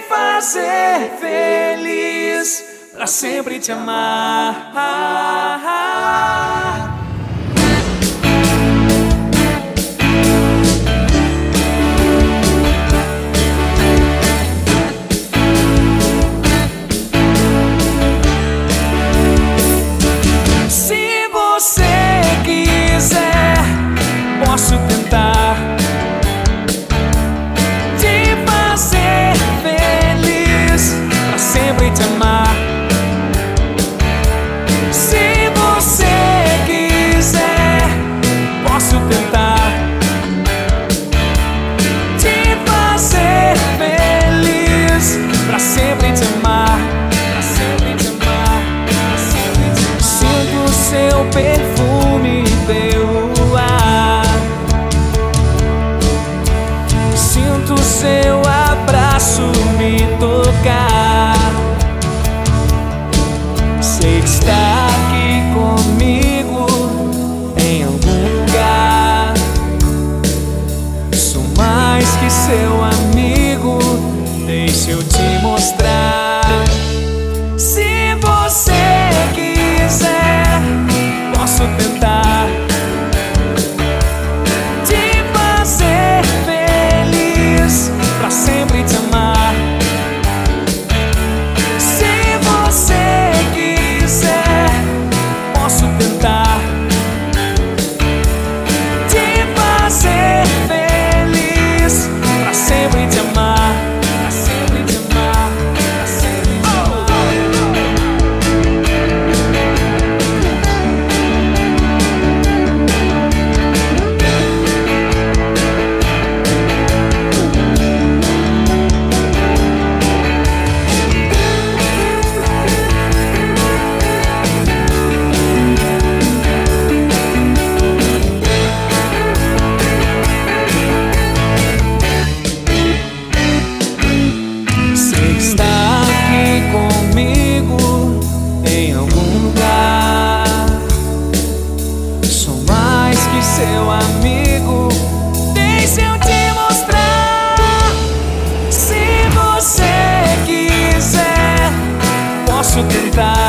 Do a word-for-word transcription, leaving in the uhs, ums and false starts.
fazer feliz, pra sempre te amar. Se você quiser, posso tentar te fazer feliz, pra sempre te amar. Se você quiser, posso tentar te fazer feliz, pra sempre te amar, pra sempre te amar, pra sempre te amar. Sinto o seu perfume pelo ar, sinto o seu abraço me tocar. Sei que está aqui comigo em algum lugar. Sou mais que seu amigo, deixa eu te mostrar. Se você quiser, posso tentar te fazer feliz, pra sempre te amar. Se você quiser, posso tentar te fazer feliz, pra sempre te amar, pra sempre te amar, pra sempre te amar. Sei que está aqui comigo em algum lugar. Sou mais que seu amigo, deixa eu te mostrar. Se você quiser, posso tentar